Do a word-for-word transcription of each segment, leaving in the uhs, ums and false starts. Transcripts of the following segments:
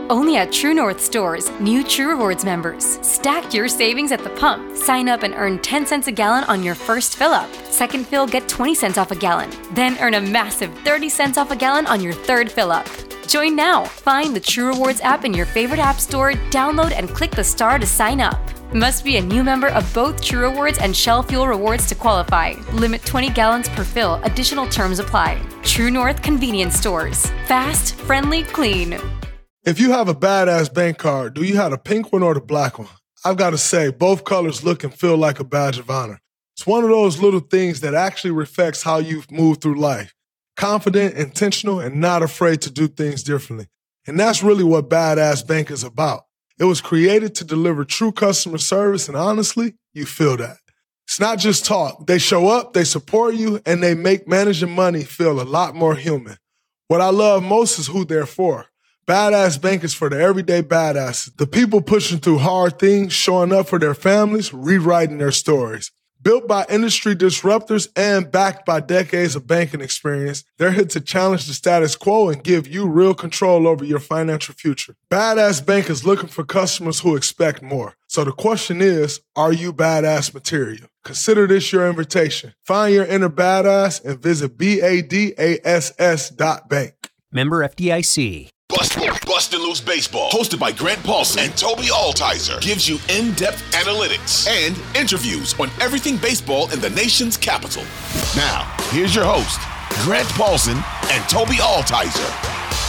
Only at True North stores, new True Rewards members. Stack your savings at the pump. Sign up and earn ten cents a gallon on your first fill-up. Second fill, get twenty cents off a gallon. Then earn a massive thirty cents off a gallon on your third fill-up. Join now. Find the True Rewards app in your favorite app store, download and click the star to sign up. Must be a new member of both True Rewards and Shell Fuel Rewards to qualify. Limit twenty gallons per fill. Additional terms apply. True North Convenience Stores. Fast, friendly, clean. If you have a badass bank card, do you have the pink one or the black one? I've got to say, both colors look and feel like a badge of honor. It's one of those little things that actually reflects how you've moved through life. Confident, intentional, and not afraid to do things differently. And that's really what Badass Bank is about. It was created to deliver true customer service, and honestly, you feel that. It's not just talk. They show up, they support you, and they make managing money feel a lot more human. What I love most is who they're for. Badass Bank is for the everyday badasses, the people pushing through hard things, showing up for their families, rewriting their stories. Built by industry disruptors and backed by decades of banking experience, they're here to challenge the status quo and give you real control over your financial future. Badass Bank is looking for customers who expect more. So the question is, are you badass material? Consider this your invitation. Find your inner badass and visit B A D A S S dot bank. Member F D I C. Bust, Bustin' Loose Baseball, hosted by Grant Paulson and Toby Altizer, gives you in-depth analytics and interviews on everything baseball in the nation's capital. Now, here's your host, Grant Paulson and Toby Altizer.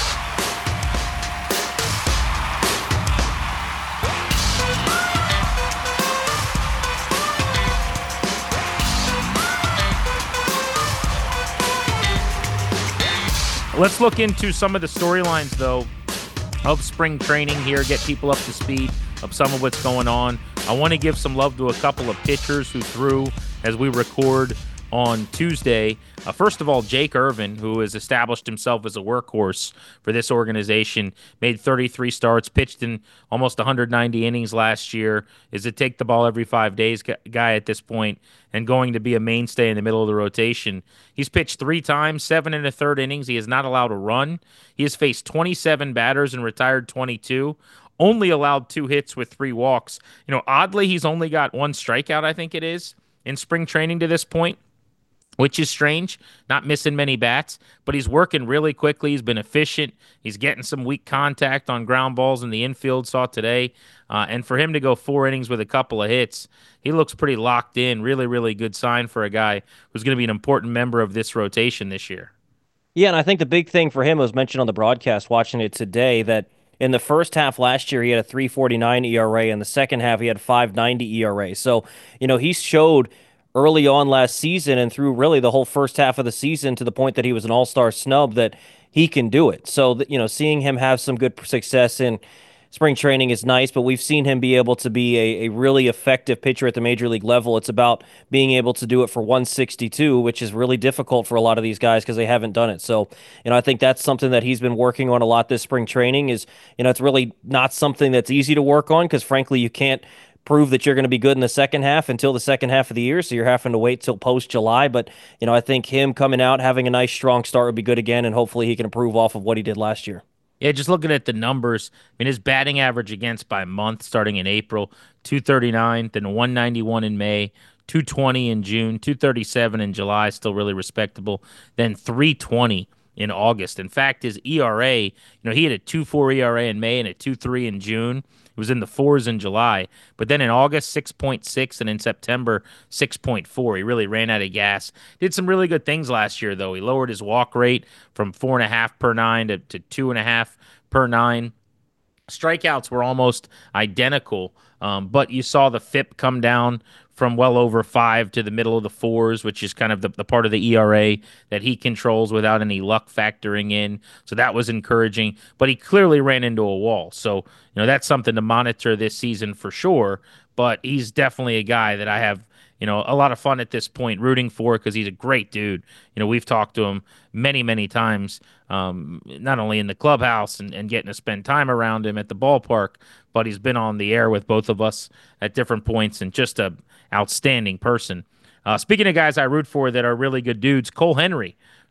Let's look into some of the storylines, though, of spring training here, get people up to speed of some of what's going on. I want to give some love to a couple of pitchers who threw as we record on Tuesday. Uh, first of all, Jake Irvin, who has established himself as a workhorse for this organization, made thirty-three starts, pitched in almost one hundred ninety innings last year, is a take the ball every five days guy at this point, and going to be a mainstay in the middle of the rotation. He's pitched three times, seven and a third innings. He is not allowed to run. He has faced twenty-seven batters and retired twenty-two. Only allowed two hits with three walks. You know, oddly, he's only got one strikeout, I think it is, in spring training to this point, which is strange, not missing many bats, but he's working really quickly. He's been efficient. He's getting some weak contact on ground balls in the infield, saw today. Uh, and for him to go four innings with a couple of hits, he looks pretty locked in. Really, really good sign for a guy who's going to be an important member of this rotation this year. Yeah, and I think the big thing for him was mentioned on the broadcast, watching it today, that in the first half last year, he had a three forty-nine E R A. In the second half, he had five ninety E R A. So, you know, he showed early on last season and through really the whole first half of the season to the point that he was an all-star snub that he can do it. So, you know, seeing him have some good success in spring training is nice, but we've seen him be able to be a, a really effective pitcher at the major league level. It's about being able to do it for one sixty-two, which is really difficult for a lot of these guys because they haven't done it. So, you know, I think that's something that he's been working on a lot this spring training is, you know, it's really not something that's easy to work on because, frankly, you can't prove that you're going to be good in the second half until the second half of the year, so you're having to wait till post-July. But, you know, I think him coming out, having a nice, strong start would be good again, and hopefully he can improve off of what he did last year. Yeah, just looking at the numbers, I mean, his batting average against by month starting in April, two thirty-nine, then one ninety-one in May, two twenty in June, two thirty-seven in July, still really respectable, then three twenty in August. In fact, his E R A, you know, he had a two four E R A in May and a two three in June. It was in the fours in July. But then in August, six point six, and in September, six point four. He really ran out of gas. Did some really good things last year, though. He lowered his walk rate from four point five per nine to, to two point five per nine. Strikeouts were almost identical, um, but you saw the F I P come down from well over five to the middle of the fours, which is kind of the, the part of the E R A that he controls without any luck factoring in. So that was encouraging, but he clearly ran into a wall. So, you know, that's something to monitor this season for sure, but he's definitely a guy that I have, you know, a lot of fun at this point rooting for because he's a great dude. You know, we've talked to him many, many times, um, not only in the clubhouse and, and getting to spend time around him at the ballpark, but he's been on the air with both of us at different points and just a outstanding person. Uh, speaking of guys I root for that are really good dudes, Cole Henry,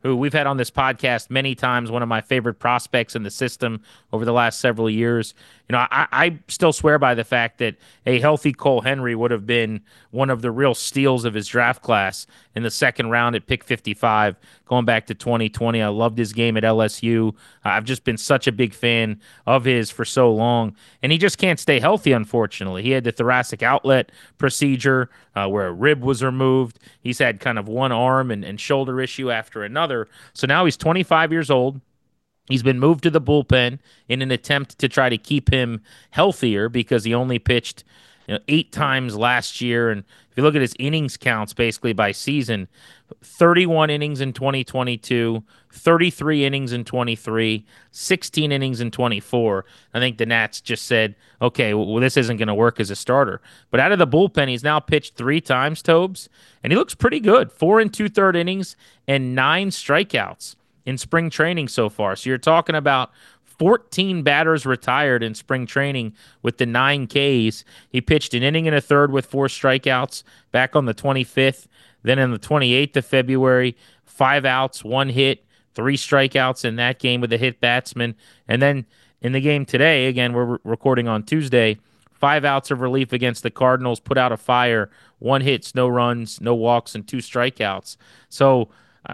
who we've had on this podcast many times, one of my favorite prospects in the system over the last several years. You know, I, I still swear by the fact that a healthy Cole Henry would have been one of the real steals of his draft class in the second round at pick fifty-five, going back to twenty twenty. I loved his game at L S U. I've just been such a big fan of his for so long, and he just can't stay healthy, unfortunately. He had the thoracic outlet procedure uh, where a rib was removed. He's had kind of one arm and, and shoulder issue after another. So now he's twenty-five years old. He's been moved to the bullpen in an attempt to try to keep him healthier because he only pitched you know, eight times last year. And if you look at his innings counts basically by season, thirty-one innings in twenty twenty-two, thirty-three innings in twenty-three, sixteen innings in twenty-four. I think the Nats just said, okay, well, this isn't going to work as a starter. But out of the bullpen, he's now pitched three times, Tobes, and he looks pretty good. Four and two-third innings and nine strikeouts in spring training so far. So you're talking about fourteen batters retired in spring training with the nine Ks. He pitched an inning and a third with four strikeouts back on the twenty-fifth. Then on the twenty-eighth of February, five outs, one hit, three strikeouts in that game with a hit batsman. And then in the game today, again, we're recording on Tuesday, five outs of relief against the Cardinals, put out a fire, one hits, no runs, no walks, and two strikeouts. So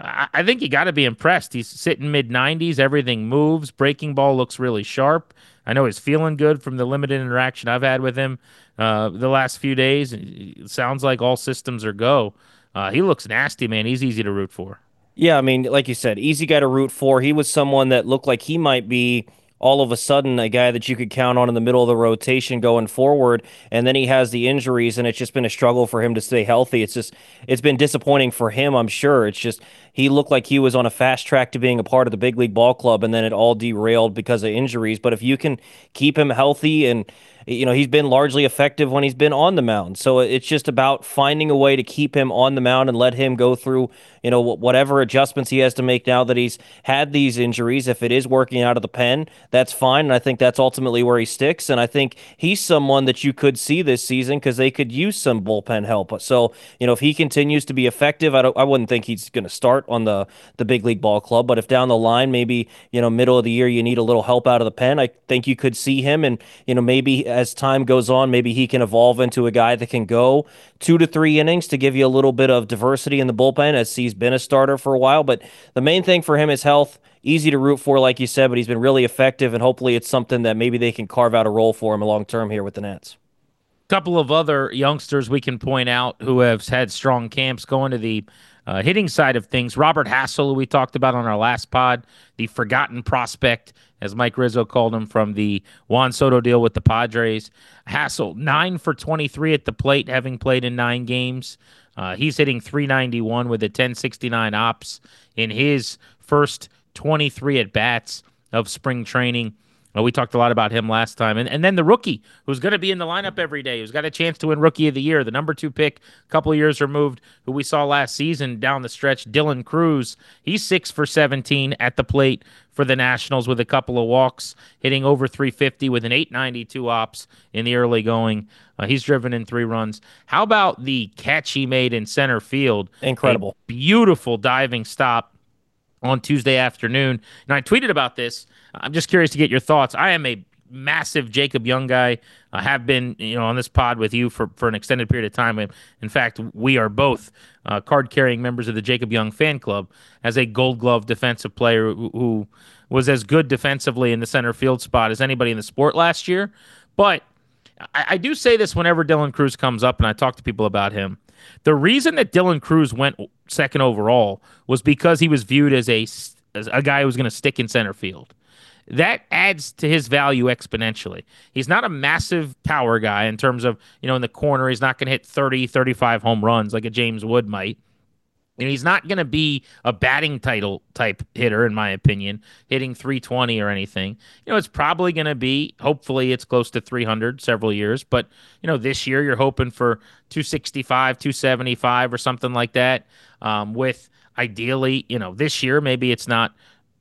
I think you got to be impressed. He's sitting mid nineties. Everything moves. Breaking ball looks really sharp. I know he's feeling good from the limited interaction I've had with him uh, the last few days. It sounds like all systems are go. Uh, he looks nasty, man. He's easy to root for. Yeah, I mean, like you said, easy guy to root for. He was someone that looked like he might be all of a sudden a guy that you could count on in the middle of the rotation going forward, and then he has the injuries, and it's just been a struggle for him to stay healthy. It's just it's been disappointing for him, I'm sure. It's just he looked like he was on a fast track to being a part of the big league ball club, and then it all derailed because of injuries. But if you can keep him healthy, and you know, he's been largely effective when he's been on the mound. So it's just about finding a way to keep him on the mound and let him go through, you know, whatever adjustments he has to make now that he's had these injuries. If it is working out of the pen, that's fine. And I think that's ultimately where he sticks. And I think he's someone that you could see this season because they could use some bullpen help. So, you know, if he continues to be effective, I don't, I wouldn't think he's going to start on the, the big league ball club. But if down the line, maybe, you know, middle of the year, you need a little help out of the pen, I think you could see him. And, you know, maybe as time goes on, maybe he can evolve into a guy that can go two to three innings to give you a little bit of diversity in the bullpen, as he's been a starter for a while. But the main thing for him is health. Easy to root for, like you said, but he's been really effective, and hopefully it's something that maybe they can carve out a role for him long term here with the Nats. Couple of other youngsters we can point out who have had strong camps going to the uh, hitting side of things. Robert Hassell, who we talked about on our last pod, the forgotten prospect, as Mike Rizzo called him, from the Juan Soto deal with the Padres. Hassell, nine for twenty-three at the plate, having played in nine games. Uh, he's hitting three ninety-one with a ten sixty-nine ops in his first twenty-three at-bats of spring training. Uh, we talked a lot about him last time. And, and then the rookie, who's going to be in the lineup every day, who's got a chance to win Rookie of the Year, the number two pick, a couple of years removed, who we saw last season down the stretch, Dylan Cruz. He's six for seventeen at the plate for the Nationals with a couple of walks, hitting over three fifty with an eight ninety-two ops in the early going. Uh, he's driven in three runs. How about the catch he made in center field? Incredible. A beautiful diving stop on Tuesday afternoon. And I tweeted about this. I'm just curious to get your thoughts. I am a massive Jacob Young guy. I have been, you know, on this pod with you for, for an extended period of time. In fact, we are both uh, card-carrying members of the Jacob Young fan club as a Gold Glove defensive player who, who was as good defensively in the center field spot as anybody in the sport last year. But I, I do say this whenever Dylan Cruz comes up, and I talk to people about him. The reason that Dylan Cruz went second overall was because he was viewed as a, as a guy who was going to stick in center field. That adds to his value exponentially. He's not a massive power guy in terms of, you know, in the corner, he's not going to hit thirty, thirty-five home runs like a James Wood might. And he's not going to be a batting title type hitter, in my opinion, hitting three twenty or anything. You know, it's probably going to be, hopefully it's close to three hundred several years. But, you know, this year you're hoping for two sixty-five, two seventy-five or something like that. Um, with ideally, you know, this year maybe it's not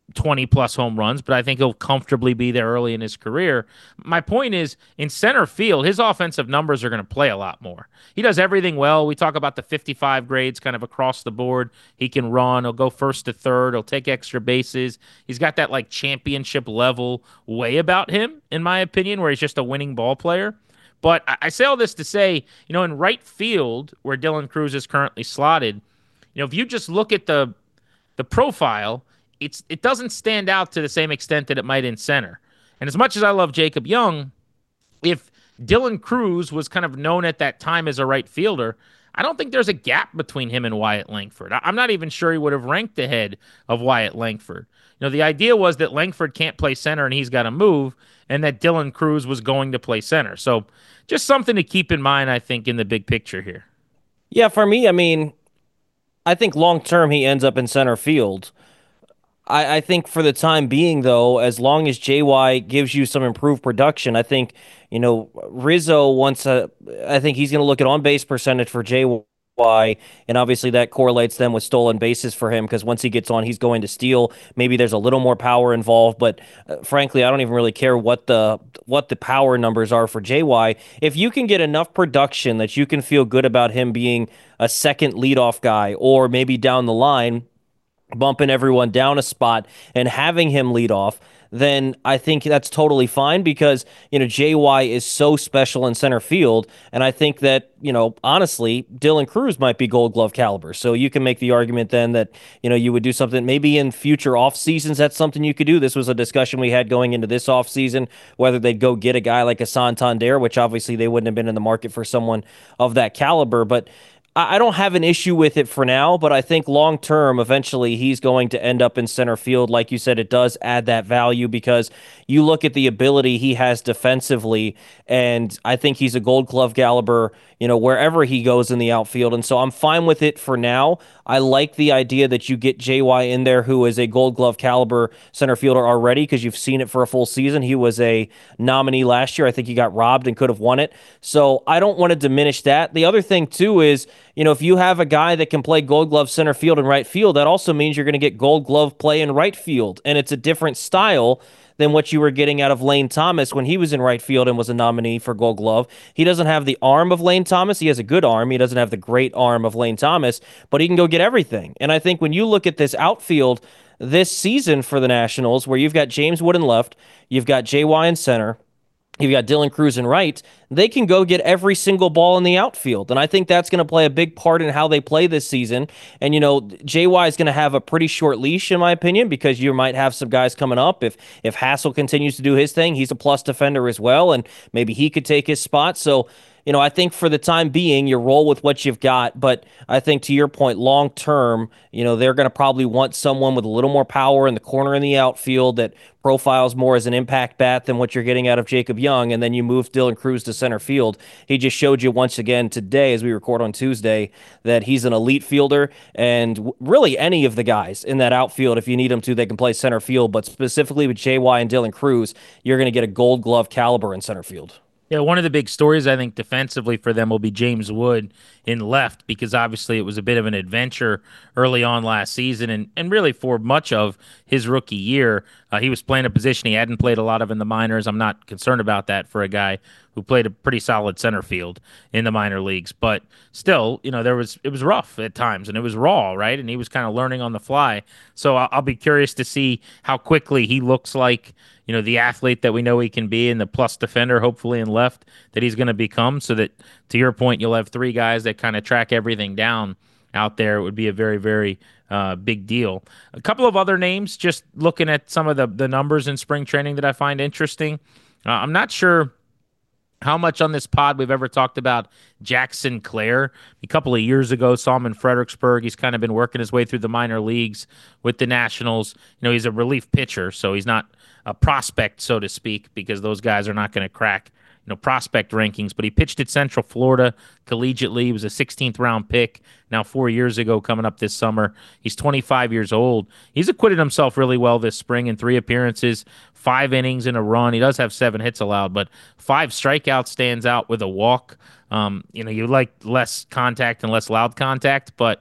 twenty plus home runs, but I think he'll comfortably be there early in his career. My point is, in center field, his offensive numbers are going to play a lot more. He does everything well. We talk about the fifty-five grades kind of across the board. He can run. He'll go first to third. He'll take extra bases. He's got that like championship level way about him, in my opinion, where he's just a winning ball player. But I say all this to say, you know, in right field, where Dylan Crews is currently slotted, you know, if you just look at the the profile, it's it doesn't stand out to the same extent that it might in center. And as much as I love Jacob Young, if Dylan Crews was kind of known at that time as a right fielder, I don't think there's a gap between him and Wyatt Langford. I'm not even sure he would have ranked ahead of Wyatt Langford. You know, the idea was that Langford can't play center and he's got to move, and that Dylan Crews was going to play center. So just something to keep in mind, I think, in the big picture here. Yeah, for me, I mean, I think long term he ends up in center field. I, I think for the time being, though, as long as J Y gives you some improved production, I think, you know, Rizzo wants a, I think he's going to look at on base percentage for J Y, and obviously that correlates then with stolen bases for him, because once he gets on, he's going to steal. Maybe there's a little more power involved, but uh, frankly, I don't even really care what the what the power numbers are for J Y. If you can get enough production that you can feel good about him being a second leadoff guy, or maybe down the line bumping everyone down a spot and having him lead off, then I think that's totally fine, because, you know, J Y is so special in center field. And I think that, you know, honestly, Dylan Crews might be Gold Glove caliber. So you can make the argument then that, you know, you would do something maybe in future off seasons. That's something you could do. This was a discussion we had going into this off season, whether they'd go get a guy like a Santander, which obviously they wouldn't have been in the market for someone of that caliber. But I don't have an issue with it for now, but I think long term, eventually he's going to end up in center field. Like you said, it does add that value, because you look at the ability he has defensively, and I think he's a Gold Glove caliber, you know, wherever he goes in the outfield. And so I'm fine with it for now. I like the idea that you get J Y in there, who is a Gold Glove caliber center fielder already, because you've seen it for a full season. He was a nominee last year. I think he got robbed and could have won it. So I don't want to diminish that. The other thing, too, is, you know, if you have a guy that can play Gold Glove center field and right field, that also means you're going to get Gold Glove play in right field. And it's a different style than what you were getting out of Lane Thomas when he was in right field and was a nominee for Gold Glove. He doesn't have the arm of Lane Thomas. He has a good arm. He doesn't have the great arm of Lane Thomas, but he can go get everything. And I think when you look at this outfield this season for the Nationals, where you've got James Wood in left, you've got J Y in center, you've got Dylan Crews in right, they can go get every single ball in the outfield. And I think that's going to play a big part in how they play this season. And, you know, J Y is going to have a pretty short leash, in my opinion, because you might have some guys coming up. If if Hassel continues to do his thing, he's a plus defender as well, and maybe he could take his spot. So, you know, I think for the time being, you roll with what you've got. But I think, to your point, long term, you know, they're going to probably want someone with a little more power in the corner in the outfield that profiles more as an impact bat than what you're getting out of Jacob Young. And then you move Dylan Crews to center field. He just showed you once again today, as we record on Tuesday, that he's an elite fielder. And really, any of the guys in that outfield, if you need them to, they can play center field. But specifically with J Y and Dylan Crews, you're going to get a Gold Glove caliber in center field. Yeah, one of the big stories, I think, defensively for them will be James Wood in left, because obviously it was a bit of an adventure early on last season, and, and really for much of his rookie year. Uh, he was playing a position he hadn't played a lot of in the minors. I'm not concerned about that for a guy who played a pretty solid center field in the minor leagues. But still, you know, there was it was rough at times, and it was raw, right? And he was kind of learning on the fly. So I'll, I'll be curious to see how quickly he looks like, you know, the athlete that we know he can be, and the plus defender, hopefully in left, that he's going to become, so that, to your point, you'll have three guys that kind of track everything down out there. It would be a very, very uh, big deal. A couple of other names, just looking at some of the, the numbers in spring training that I find interesting. Uh, I'm not sure how much on this pod we've ever talked about Jack Sinclair. A couple of years ago, saw him in Fredericksburg. He's kind of been working his way through the minor leagues with the Nationals. You know, he's a relief pitcher, so he's not a prospect, so to speak, because those guys are not going to crack, you know, prospect rankings. But he pitched at Central Florida collegiately. He was a sixteenth round pick now four years ago, coming up this summer. He's twenty-five years old. He's acquitted himself really well this spring in three appearances, five innings and a run. He does have seven hits allowed, but five strikeouts, stands out with a walk. Um, you know, you like less contact and less loud contact, but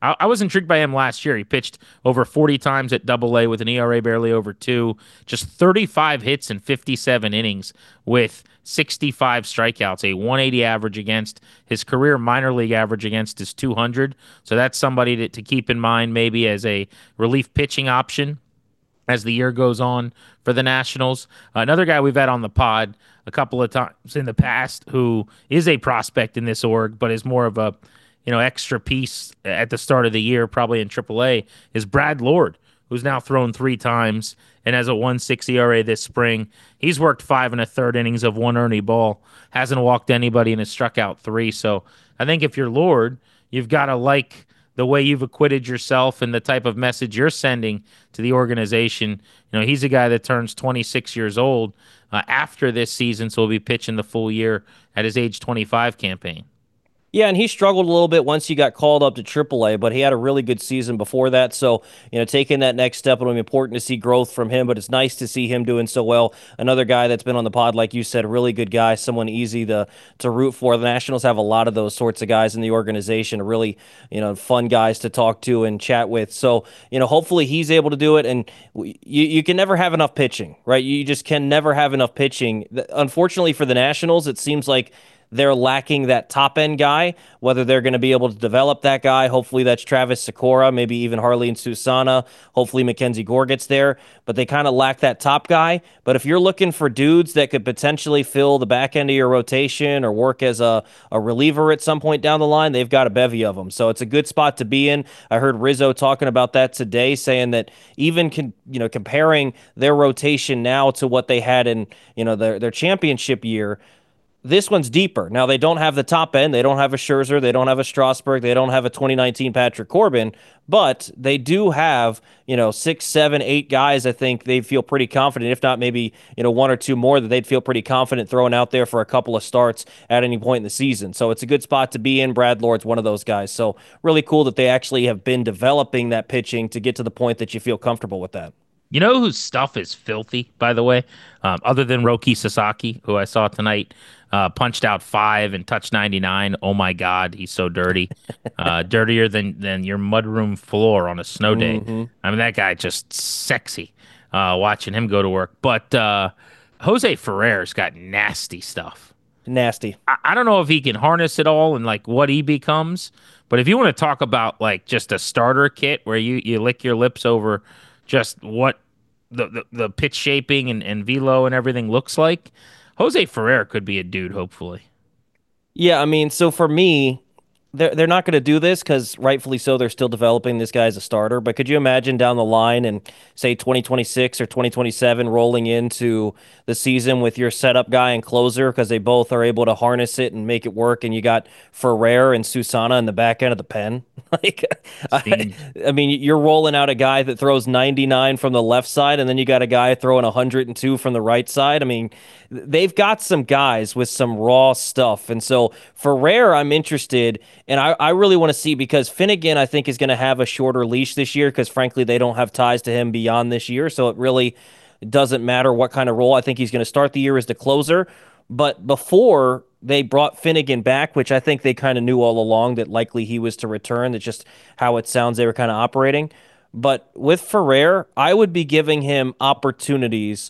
I, I was intrigued by him last year. He pitched over forty times at Double A with an E R A barely over two, just thirty-five hits in fifty-seven innings with sixty-five strikeouts, a one eighty average against. His career minor league average against is two hundred. So that's somebody to, to keep in mind maybe as a relief pitching option as the year goes on for the Nationals. Another guy we've had on the pod a couple of times in the past who is a prospect in this org, but is more of a you know extra piece at the start of the year, probably in triple A, is Brad Lord, who's now thrown three times and has a one point six E R A this spring. He's worked five and a third innings of one earned ball, hasn't walked anybody, and has struck out three. So I think if you're Lord, you've got to like the way you've acquitted yourself and the type of message you're sending to the organization. You know, he's a guy that turns twenty-six years old uh, after this season, so he'll be pitching the full year at his age twenty-five campaign. Yeah, and he struggled a little bit once he got called up to triple A, but he had a really good season before that. So, you know, taking that next step, it'll be important to see growth from him, but it's nice to see him doing so well. Another guy that's been on the pod, like you said, a really good guy, someone easy to to root for. The Nationals have a lot of those sorts of guys in the organization, really, you know, fun guys to talk to and chat with. So, you know, hopefully he's able to do it. And you, you can never have enough pitching, right? You just can never have enough pitching. Unfortunately for the Nationals, it seems like they're lacking that top-end guy, whether they're going to be able to develop that guy. Hopefully that's Travis Sikora, maybe even Harleen Susana. Hopefully Mackenzie Gore gets there, but they kind of lack that top guy. But if you're looking for dudes that could potentially fill the back end of your rotation or work as a, a reliever at some point down the line, they've got a bevy of them. So it's a good spot to be in. I heard Rizzo talking about that today, saying that even con, you know comparing their rotation now to what they had in you know their, their championship year, this one's deeper. Now, they don't have the top end. They don't have a Scherzer. They don't have a Strasburg. They don't have a twenty nineteen Patrick Corbin. But they do have, you know, six, seven, eight guys I think they feel pretty confident, if not maybe, you know, one or two more that they'd feel pretty confident throwing out there for a couple of starts at any point in the season. So it's a good spot to be in. Brad Lord's one of those guys. So really cool that they actually have been developing that pitching to get to the point that you feel comfortable with that. You know whose stuff is filthy, by the way, um, other than Roki Sasaki, who I saw tonight, uh, punched out five and touched ninety-nine. Oh, my God, he's so dirty. Uh, dirtier than, than your mudroom floor on a snow day. Mm-hmm. I mean, that guy just sexy uh, watching him go to work. But uh, Jose Ferrer's got nasty stuff. Nasty. I, I don't know if he can harness it all and, like, what he becomes. But if you want to talk about, like, just a starter kit where you, you lick your lips over just what the, the, the pitch shaping and, and velo and everything looks like, Jose Ferrer could be a dude, hopefully. Yeah, I mean, so for me, they're, they're not going to do this because rightfully so, they're still developing this guy as a starter. But could you imagine down the line and say twenty twenty-six or twenty twenty-seven rolling into the season with your setup guy and closer because they both are able to harness it and make it work, and you got Ferrer and Susana in the back end of the pen? like, I, I mean, you're rolling out a guy that throws ninety-nine from the left side, and then you got a guy throwing one hundred two from the right side. I mean, they've got some guys with some raw stuff. And so Ferrer, I'm interested, and I, I really want to see, because Finnegan, I think, is going to have a shorter leash this year because, frankly, they don't have ties to him beyond this year. So it really doesn't matter what kind of role. I think he's going to start the year as the closer. But before they brought Finnegan back, which I think they kind of knew all along that likely he was to return, that's just how it sounds they were kind of operating. But with Ferrer, I would be giving him opportunities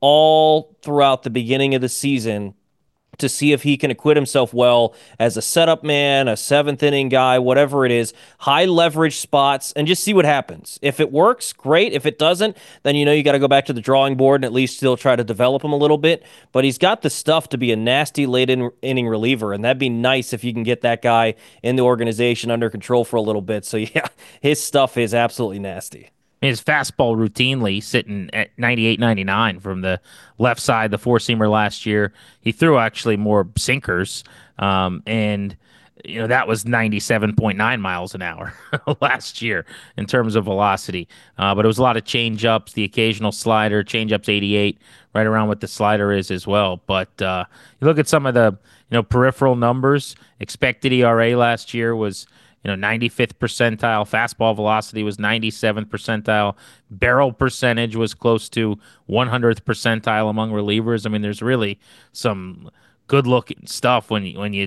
all throughout the beginning of the season to see if he can acquit himself well as a setup man, a seventh inning guy, whatever it is, high leverage spots, and just see what happens. If it works, great. If it doesn't, then you know you got to go back to the drawing board and at least still try to develop him a little bit. But he's got the stuff to be a nasty late in, inning reliever, and that'd be nice if you can get that guy in the organization under control for a little bit. So yeah, his stuff is absolutely nasty. His fastball routinely sitting at ninety-eight, ninety-nine from the left side, the four-seamer last year. He threw actually more sinkers, um, and you know that was ninety-seven point nine miles an hour last year in terms of velocity. Uh, but it was a lot of change-ups, the occasional slider, change-ups eighty-eight, right around what the slider is as well. But uh, you look at some of the you know peripheral numbers. Expected E R A last year was You know, ninety-fifth percentile. Fastball velocity was ninety-seventh percentile. Barrel percentage was close to one hundredth percentile among relievers. I mean, there's really some good-looking stuff when you, when you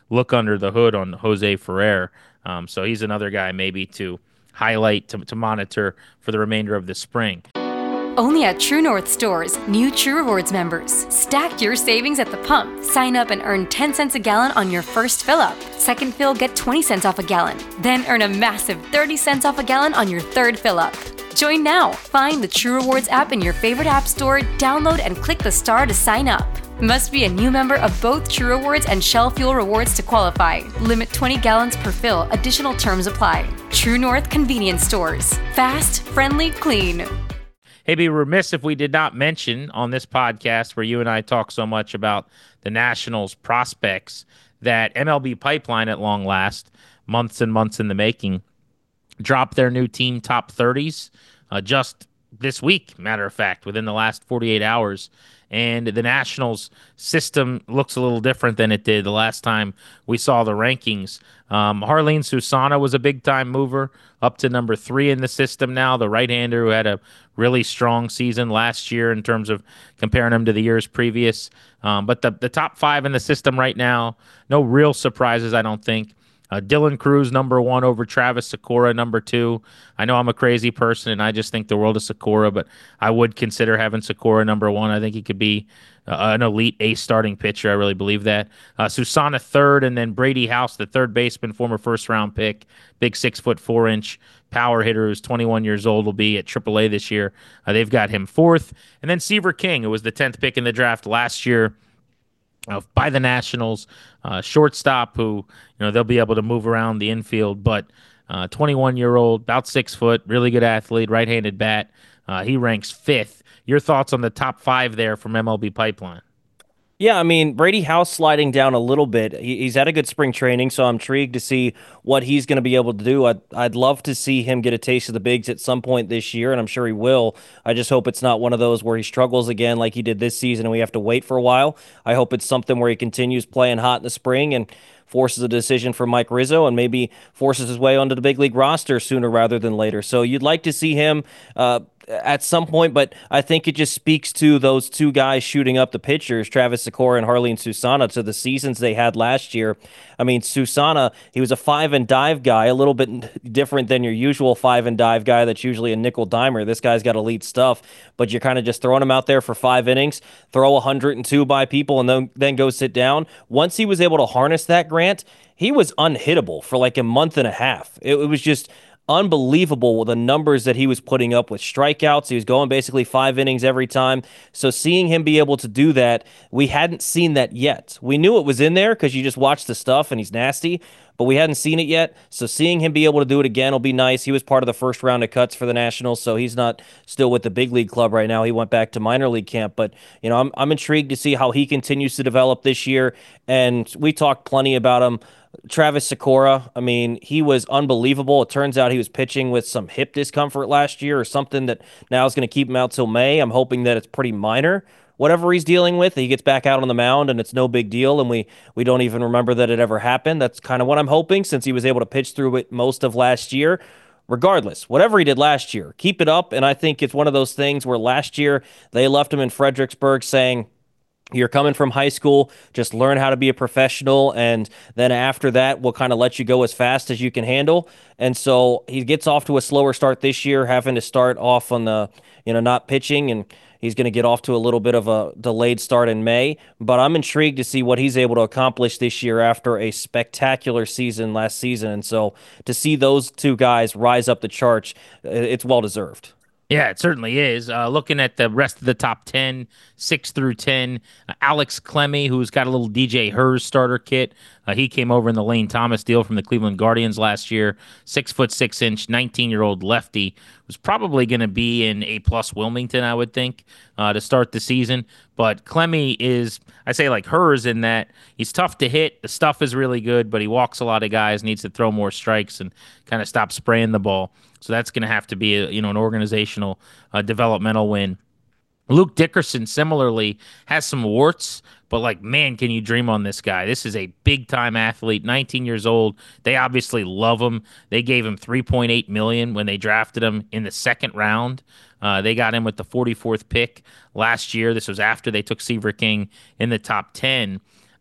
look under the hood on Jose Ferrer. Um, so he's another guy maybe to highlight, to, to monitor for the remainder of the spring. Only at True North stores, new True Rewards members. Stack your savings at the pump. Sign up and earn ten cents a gallon on your first fill up. Second fill, get twenty cents off a gallon. Then earn a massive thirty cents off a gallon on your third fill up. Join now. Find the True Rewards app in your favorite app store, download and click the star to sign up. Must be a new member of both True Rewards and Shell Fuel Rewards to qualify. Limit twenty gallons per fill. Additional terms apply. True North Convenience Stores. Fast, friendly, clean. Hey, be remiss if we did not mention on this podcast where you and I talk so much about the Nationals prospects that M L B Pipeline at long last, months and months in the making, dropped their new team top thirties uh, just this week, matter of fact, within the last forty-eight hours. And the Nationals system looks a little different than it did the last time we saw the rankings. Um, Jarlin Susana was a big-time mover, up to number three in the system now, the right-hander who had a really strong season last year in terms of comparing him to the years previous. Um, but the, the top five in the system right now, no real surprises, I don't think. Uh, Dylan Cruz, number one over Travis Sakura, number two. I know I'm a crazy person, and I just think the world of Sakura, but I would consider having Sakura number one. I think he could be uh, an elite ace starting pitcher. I really believe that. Uh, Susana third, and then Brady House, the third baseman, former first-round pick, big six foot four inch power hitter who's twenty-one years old, will be at triple A this year. Uh, they've got him fourth. And then Seaver King, who was the tenth pick in the draft last year, Uh, by the Nationals, uh, shortstop who, you know, they'll be able to move around the infield, but uh, twenty-one-year-old, about six foot, really good athlete, right-handed bat. Uh, he ranks fifth. Your thoughts on the top five there from M L B Pipeline? Yeah, I mean, Brady House sliding down a little bit. He, he's had a good spring training, so I'm intrigued to see what he's going to be able to do. I'd, I'd love to see him get a taste of the bigs at some point this year, and I'm sure he will. I just hope it's not one of those where he struggles again like he did this season and we have to wait for a while. I hope it's something where he continues playing hot in the spring and forces a decision for Mike Rizzo and maybe forces his way onto the big league roster sooner rather than later. So you'd like to see him uh, at some point, but I think it just speaks to those two guys shooting up the pitchers, Travis Sakura and Jarlin Susana, to the seasons they had last year. I mean, Susana, he was a five and dive guy, a little bit different than your usual five and dive guy that's usually a nickel dimer. This guy's got elite stuff, but you're kind of just throwing him out there for five innings, throw one hundred two by people, and then, then go sit down. Once he was able to harness that, Grant, he was unhittable for like a month and a half. It, it was just unbelievable with the numbers that he was putting up with strikeouts. He was going basically five innings every time. So seeing him be able to do that, we hadn't seen that yet. We knew it was in there because you just watch the stuff and he's nasty, but we hadn't seen it yet. So seeing him be able to do it again will be nice. He was part of the first round of cuts for the Nationals, so he's not still with the big league club right now. He went back to minor league camp, but you know, I'm I'm intrigued to see how he continues to develop this year. And we talked plenty about him. Travis Sakura, I mean, he was unbelievable. It turns out he was pitching with some hip discomfort last year or something that now is going to keep him out till May. I'm hoping that it's pretty minor. Whatever he's dealing with, he gets back out on the mound and it's no big deal, and we we don't even remember that it ever happened. That's kind of what I'm hoping, since he was able to pitch through it most of last year. Regardless, whatever he did last year, keep it up, and I think it's one of those things where last year they left him in Fredericksburg saying, you're coming from high school, just learn how to be a professional, and then after that, we'll kind of let you go as fast as you can handle. And so he gets off to a slower start this year, having to start off on the, you know, not pitching, and he's going to get off to a little bit of a delayed start in May. But I'm intrigued to see what he's able to accomplish this year after a spectacular season last season. And so to see those two guys rise up the charts, it's well-deserved. Yeah, it certainly is. Uh, looking at the rest of the top ten, six through ten, uh, Alex Clemmie, who's got a little D J Hers starter kit. Uh, he came over in the Lane Thomas deal from the Cleveland Guardians last year. Six foot six inch, nineteen-year-old lefty. Was probably going to be in A-plus Wilmington, I would think, uh, to start the season. But Clemmie is, I say like Hers in that he's tough to hit. The stuff is really good, but he walks a lot of guys, needs to throw more strikes and kind of stop spraying the ball. So that's going to have to be a, you know, an organizational uh, developmental win. Luke Dickerson similarly has some warts, but like, man, can you dream on this guy? This is a big-time athlete, nineteen years old. They obviously love him. They gave him three point eight million dollars when they drafted him in the second round. Uh, they got him with the forty-fourth pick last year. This was after they took Seaver King in the top ten.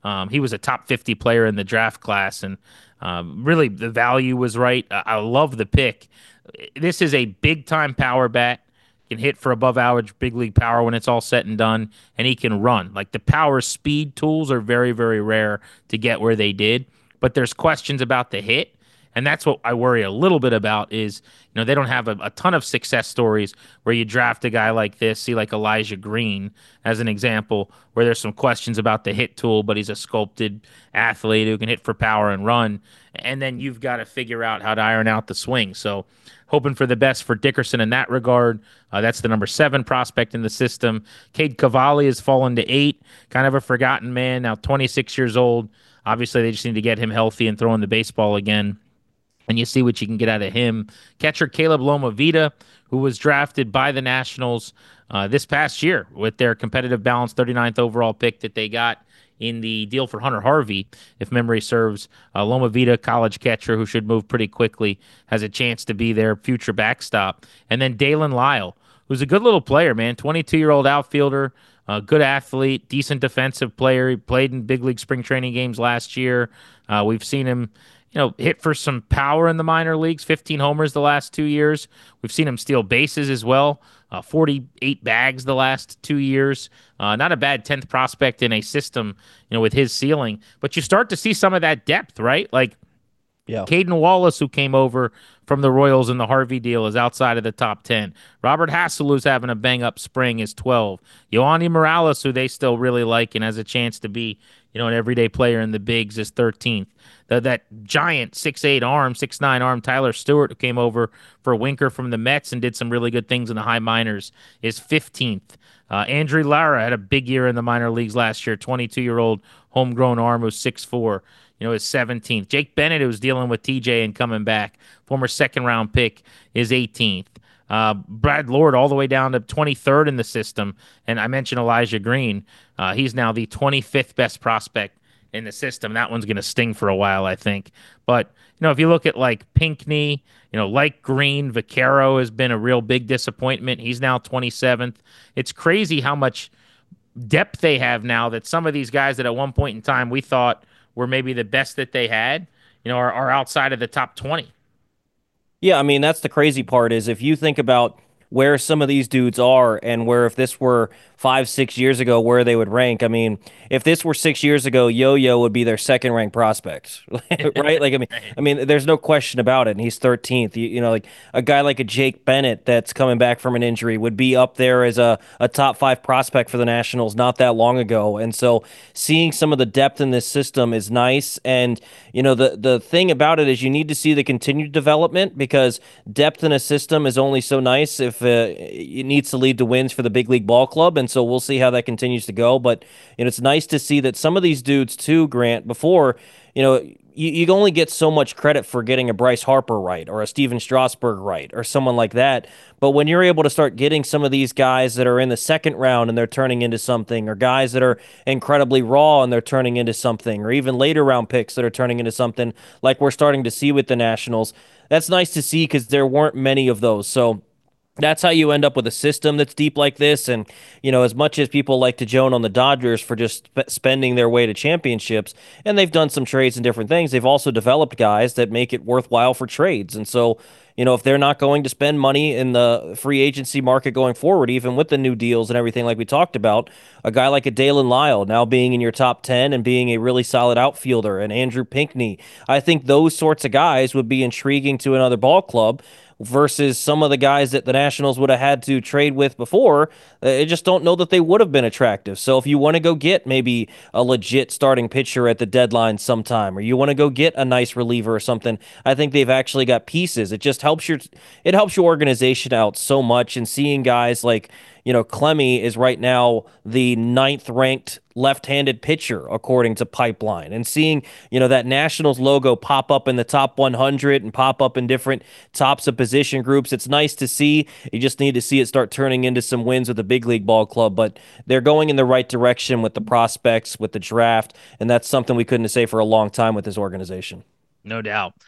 Um, he was a top fifty player in the draft class, and um, really the value was right. I, I love the pick. This is a big-time power bat. Can hit for above average big league power when it's all said and done, and he can run. Like the power speed tools are very, very rare to get where they did, but there's questions about the hit, and that's what I worry a little bit about is, you know, they don't have a, a ton of success stories where you draft a guy like this, see like Elijah Green as an example, where there's some questions about the hit tool, but he's a sculpted athlete who can hit for power and run, and then you've got to figure out how to iron out the swing. So hoping for the best for Dickerson in that regard. Uh, that's the number seven prospect in the system. Cade Cavalli has fallen to eight, kind of a forgotten man, now twenty-six years old. Obviously, they just need to get him healthy and throwing the baseball again, and you see what you can get out of him. Catcher Caleb Loma Vida, who was drafted by the Nationals uh, this past year with their competitive balance thirty-ninth overall pick that they got in the deal for Hunter Harvey, if memory serves. Uh, Loma Vida, college catcher who should move pretty quickly, has a chance to be their future backstop. And then Dalen Lyle, who's a good little player, man, twenty-two-year-old outfielder, a good athlete, decent defensive player. He played in big league spring training games last year. Uh, we've seen him, you know, hit for some power in the minor leagues, fifteen homers the last two years. We've seen him steal bases as well, uh, forty-eight bags the last two years. Uh, not a bad tenth prospect in a system, you know, with his ceiling. But you start to see some of that depth, right? Like Yeah. Caden Wallace, who came over from the Royals in the Harvey deal, is outside of the top ten. Robert Hassel, who's having a bang-up spring, is twelve. Yoani Morales, who they still really like and has a chance to be, you know, an everyday player in the bigs, is thirteenth. The, that giant six eight arm, six nine arm Tyler Stewart, who came over for Winker from the Mets and did some really good things in the high minors, is fifteenth. Uh, Andrew Lara had a big year in the minor leagues last year, twenty-two-year-old homegrown arm who's six four, you know, is seventeenth. Jake Bennett, who's dealing with T J and coming back, former second-round pick, is eighteenth. Uh, Brad Lord all the way down to twenty-third in the system, and I mentioned Elijah Green. Uh, he's now the twenty-fifth best prospect in the system. That one's going to sting for a while, I think. But, you know, if you look at like Pinckney, you know, like Green, Vaquero has been a real big disappointment. He's now twenty-seventh. It's crazy how much depth they have now that some of these guys that at one point in time we thought were maybe the best that they had, you know, are, are outside of the top twenty. Yeah, I mean, that's the crazy part is if you think about where some of these dudes are and where if this were five, six years ago, where they would rank. I mean, if this were six years ago, Yo-Yo would be their second ranked prospect, right? Like, I mean, I mean, there's no question about it. And he's thirteenth. You, you know, like a guy like a Jake Bennett that's coming back from an injury would be up there as a, a top five prospect for the Nationals not that long ago. And so seeing some of the depth in this system is nice. And, you know, the, the thing about it is you need to see the continued development because depth in a system is only so nice if uh, it needs to lead to wins for the big league ball club. And so we'll see how that continues to go. But, you know, it's nice to see that some of these dudes too, Grant, before, you know, you, you only get so much credit for getting a Bryce Harper right or a Steven Strasburg right or someone like that. But when you're able to start getting some of these guys that are in the second round and they're turning into something, or guys that are incredibly raw and they're turning into something, or even later round picks that are turning into something like we're starting to see with the Nationals, that's nice to see because there weren't many of those. So that's how you end up with a system that's deep like this. And, you know, as much as people like to joan on the Dodgers for just sp- spending their way to championships, and they've done some trades and different things, they've also developed guys that make it worthwhile for trades. And so, you know, if they're not going to spend money in the free agency market going forward, even with the new deals and everything like we talked about, a guy like a Dalen Lyle now being in your top ten and being a really solid outfielder, and Andrew Pinckney, I think those sorts of guys would be intriguing to another ball club versus some of the guys that the Nationals would have had to trade with before. I just don't know that they would have been attractive. So if you want to go get maybe a legit starting pitcher at the deadline sometime, or you want to go get a nice reliever or something, I think they've actually got pieces. It just helps your it helps your organization out so much. And seeing guys like, you know, Clemmy is right now the ninth ranked left-handed pitcher according to Pipeline, and seeing, you know, that Nationals logo pop up in the top one hundred and pop up in different tops of position groups, it's nice to see. You just need to see it start turning into some wins with the big league ball club, but they're going in the right direction with the prospects, with the draft, and that's something we couldn't say for a long time with this organization. No doubt.